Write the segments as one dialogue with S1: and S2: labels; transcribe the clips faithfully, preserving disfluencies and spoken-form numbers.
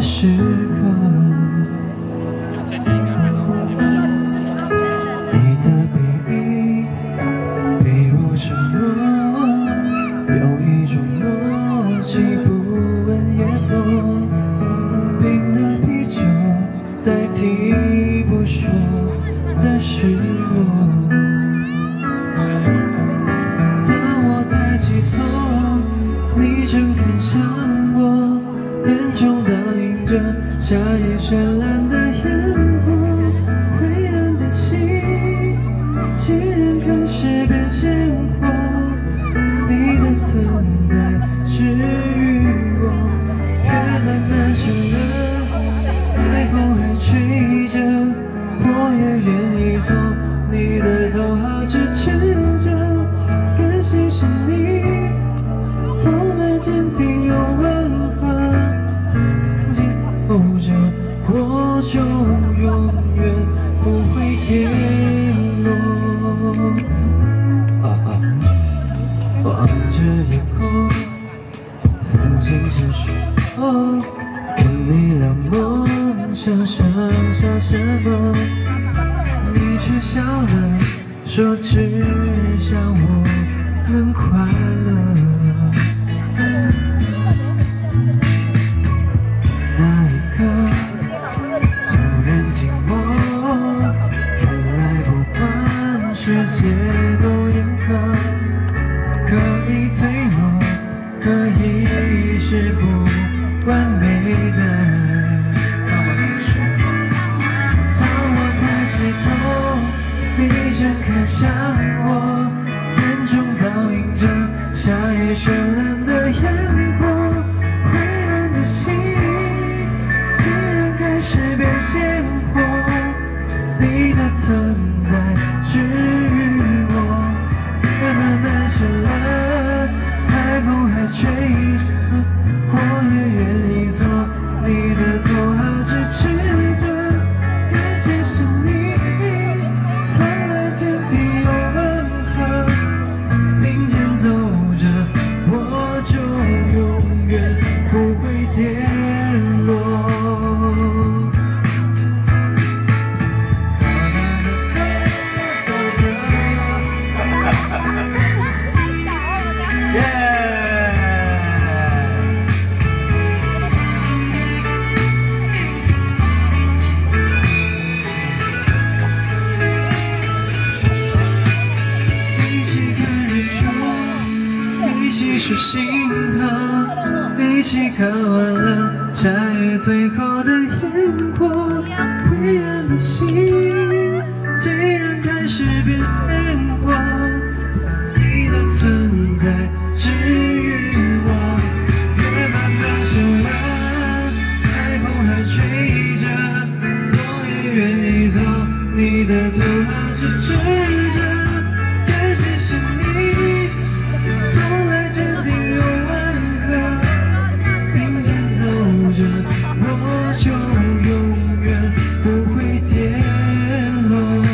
S1: 时刻。你的背影陪我沉默，有一种默契，不问也懂。冰的啤酒代替不说的失落。当我抬起头，你正看向我，眼中倒映着夏夜绚烂的烟火。灰暗的心竟然开始变鲜活，你的存在治愈我。月慢慢深了，海风还吹着，我也愿意做你的头号支持者。感谢是你，从来坚定又温和，紧守着我就永远不会跌落。啊啊！望着夜空，繁星闪烁，跟你聊梦想，剩下什么？你却笑了，说只想我能快乐。那一刻突然寂寞，原来不管世界多严苛，可以脆弱，可以是不完美的。你正看向我，眼中倒映着夏夜绚烂的烟火。灰暗的心竟然开始变鲜活，你的存在治愈我。夜慢慢深了，海风还吹着，我也愿意做你的头号支持者。感谢是你，一起数星河，一起看完了夏夜最后的烟火。灰暗的心竟然开始变鲜活，你的存在治愈我。月慢慢深了，海风还吹着，我也愿意做你的头号支持者。感谢是你，从来坚定又温和，并肩走着，我就永远不会跌落。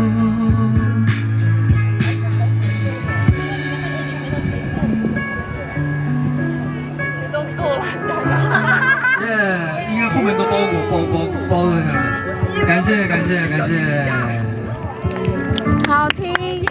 S2: 这都够了，加油！
S1: 耶，应该后面都包裹包包包在上面。感谢感谢感谢，
S2: 好听。